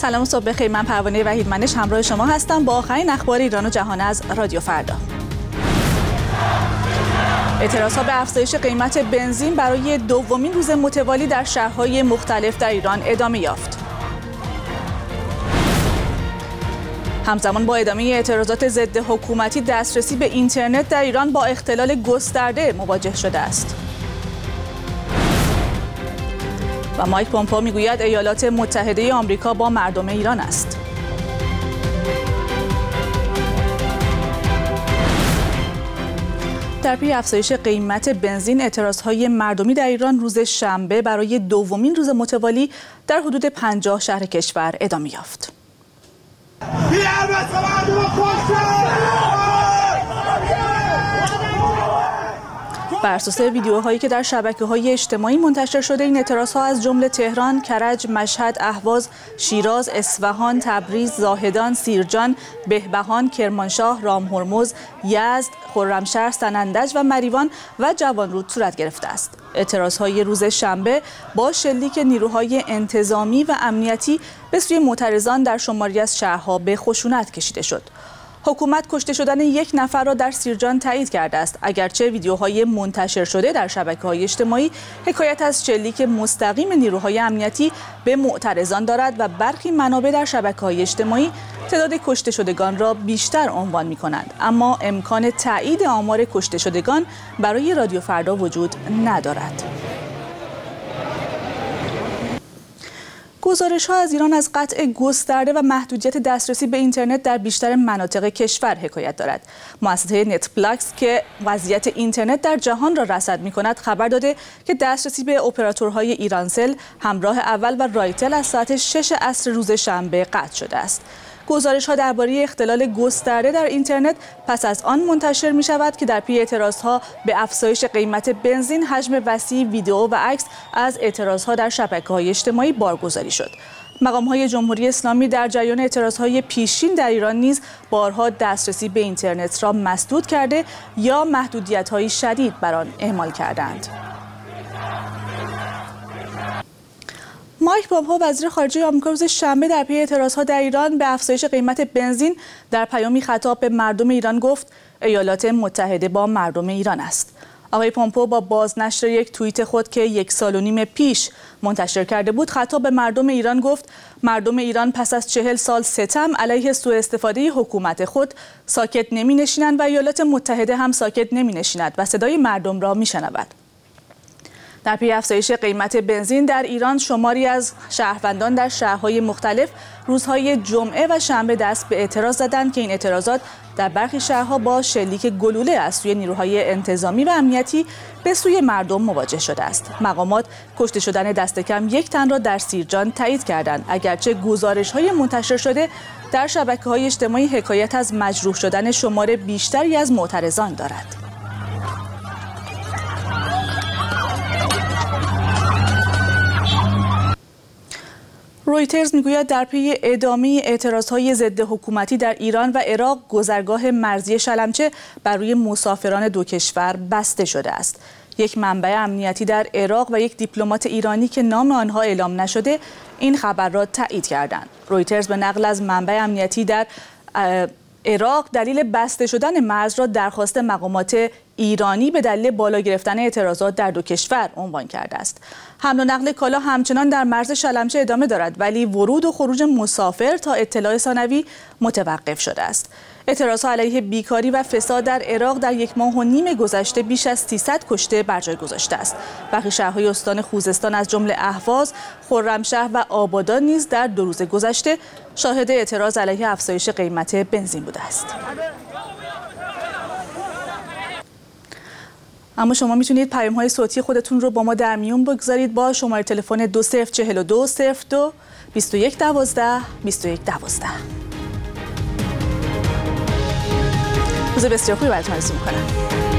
سلام و صبح بخیر. من پروانه وحیدمنش همراه شما هستم با آخرین اخبار ایران و جهان از رادیو فردا. اعتراضها به افزایش قیمت بنزین برای دومین روز متوالی در شهرهای مختلف در ایران ادامه یافت. همزمان با ادامه اعتراضات ضد حکومتی، دسترسی به اینترنت در ایران با اختلال گسترده مواجه شده است. و مایک پومپئو میگوید ایالات متحده آمریکا با مردم ایران است. در پی افزایش قیمت بنزین، اعتراضهای مردمی در ایران روز شنبه برای دومین روز متوالی در حدود 50 شهر کشور ادامه یافت. بر اساس ویدیوهایی که در شبکه‌های اجتماعی منتشر شده، این اعتراضها از جمله تهران، کرج، مشهد، اهواز، شیراز، اصفهان، تبریز، زاهدان، سیرجان، بهبهان، کرمانشاه، رامهرمز، یزد، خرمشهر، سنندج و مریوان و جوانرود صورت گرفته است. اعتراضهای روز شنبه با شلیک نیروهای انتظامی و امنیتی به سوی معترضان در شماری از شهرها به خشونت کشیده شد. حکومت کشته شدن یک نفر را در سیرجان تایید کرده است، اگرچه ویدیوهای منتشر شده در شبکه‌های اجتماعی حکایت از شلیک مستقیم نیروهای امنیتی به معترضان دارد و برخی منابع در شبکه‌های اجتماعی تعداد کشته شدگان را بیشتر عنوان می‌کنند، اما امکان تایید آمار کشته شدگان برای رادیو فردا وجود ندارد. گزارش‌ها از ایران از قطع گسترده و محدودیت دسترسی به اینترنت در بیشتر مناطق کشور حکایت دارد. مؤسسه نتپلاکس که وضعیت اینترنت در جهان را رصد می‌کند خبر داده که دسترسی به اپراتورهای ایرانسل، همراه اول و رایتل از ساعت 6 عصر روز شنبه قطع شده است. گزارش‌ها درباره اختلال گسترده در اینترنت پس از آن منتشر می‌شود که در پی اعتراضها به افزایش قیمت بنزین، حجم وسیع ویدئو و عکس از اعتراضها در شبکه‌های اجتماعی بارگذاری شد. مقام‌های جمهوری اسلامی در جریان اعتراضهای پیشین در ایران نیز بارها دسترسی به اینترنت را مسدود کرده یا محدودیت‌های شدید بر آن اعمال کردند. مایک پومپئو وزیر خارجه آمریکا روز شنبه در پی اعتراضها در ایران به افزایش قیمت بنزین در پیامی خطاب به مردم ایران گفت ایالات متحده با مردم ایران است. آقای پومپئو با بازنشر یک توییت خود که 1.5 سال پیش منتشر کرده بود خطاب به مردم ایران گفت مردم ایران پس از 40 سال ستم علیه سوء استفاده حکومت خود ساکت نمی‌نشینند و ایالات متحده هم ساکت نمی‌نشیند و صدای مردم را می‌شنود. در پی افزایش قیمت بنزین در ایران، شماری از شهروندان در شهرهای مختلف روزهای جمعه و شنبه دست به اعتراض زدند که این اعتراضات در برخی شهرها با شلیک گلوله از سوی نیروهای انتظامی و امنیتی به سوی مردم مواجه شده است. مقامات کشته شدن دست کم 1 تن را در سیرجان تایید کردند، اگرچه گزارش‌های منتشر شده در شبکه‌های اجتماعی حکایت از مجروح شدن شمار بیشتری از معترضان دارد. رویترز میگوید در پی ادامه اعتراضهای ضد حکومتی در ایران و عراق، گذرگاه مرزی شلمچه بر روی مسافران دو کشور بسته شده است. یک منبع امنیتی در عراق و یک دیپلمات ایرانی که نام آنها اعلام نشده این خبر را تایید کردند. رویترز به نقل از منبع امنیتی در عراق دلیل بسته شدن مرز را درخواست مقامات ایرانی به دلیل بالا گرفتن اعتراضات در دو کشور عنوان کرده است. حمل و نقل کالا همچنان در مرز شلمچه ادامه دارد، ولی ورود و خروج مسافر تا اطلاع ثانوی متوقف شده است. اعتراضها علیه بیکاری و فساد در عراق در 1.5 ماه گذشته بیش از 300 کشته بر جای گذاشته است. برخی شهرهای استان خوزستان از جمله اهواز، خرمشهر و آبادان نیز در 2 روز گذشته شاهد اعتراض علیه افزایش قیمت بنزین بوده است. اما شما میتونید پیام‌های صوتی خودتون رو با ما در میون بگذارید با شماره تلفن 2042 02 21 12 21 12. روز بسیار خوبی براتون آرزو می‌کنم.